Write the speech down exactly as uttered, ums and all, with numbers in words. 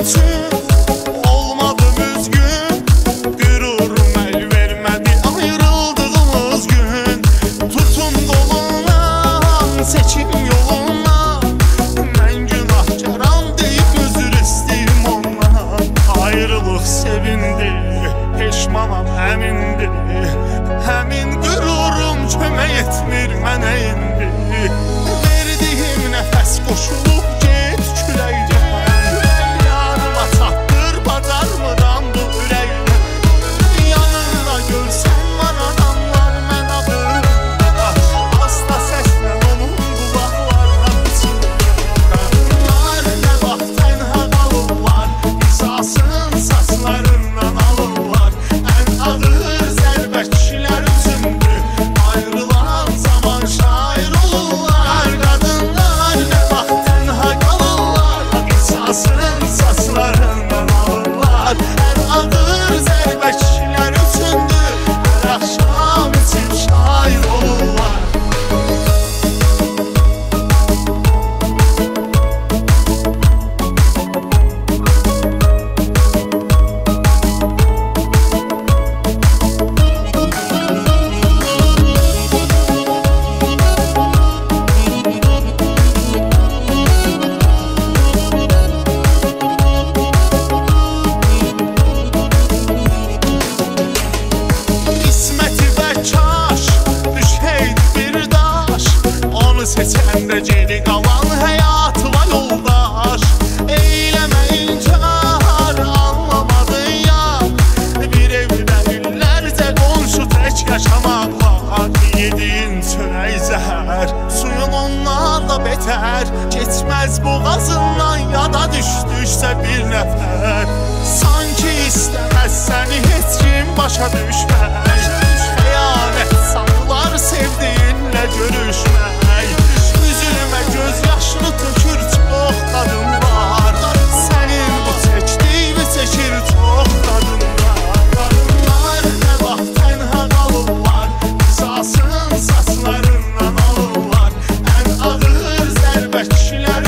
üçün olmadı müzgün, qürurum əl vermədi ayrıldığımız gün. Tutun qolundan, seçim yolundan, mən günahkaram deyib özür istəyim ondan. Ayrılıq sevindi, peşmanam həmindir, həmin qürurum kömək etmir mənə indi. Verdiyim nəfəs qoşulub get küləkdən, yanıma çatdır bacarmıram bu ürəkdən. Yanında görsən var adamlar mən adım, asta səslə onun qulaqlarına pıçıllar. Nə vaxt tənha qalırlar, qisasın saçlarından alırlar. Ən ağır zərbə kişilər üçündür, ayrılan zaman şair olurlar. Qadınlar nə vaxt tənha qalırlar, qisasın saçlarından alırlar. Ən ağır zərbə kişilər üçündür, hər axşam için şair olurlar. İsməti və kaş düşəydi bir daş, onu seçəndə geri qalan həyatıma yoldaş. Eyləmə inkar, anlamadın ya, bir evdə illərcə qonşu tək yaşamaq var. Yediyin çörək zəhər, suyun ondan da betər, keçməz boğazından yada düşdüksə bir nəfər. Sanki istəməz səni heç kim başa düşmək, xəyanət sanılar sevdiyinlə görüşmək. Üzülmə göz yaşını tökür çox qadın var, sənin bu çəkdiyini çəkir çox qadın var. Qadınlar nə vaxt tənha qalırlar, qisasın saçlarından alırlar. Ən ağır zərbə kişilər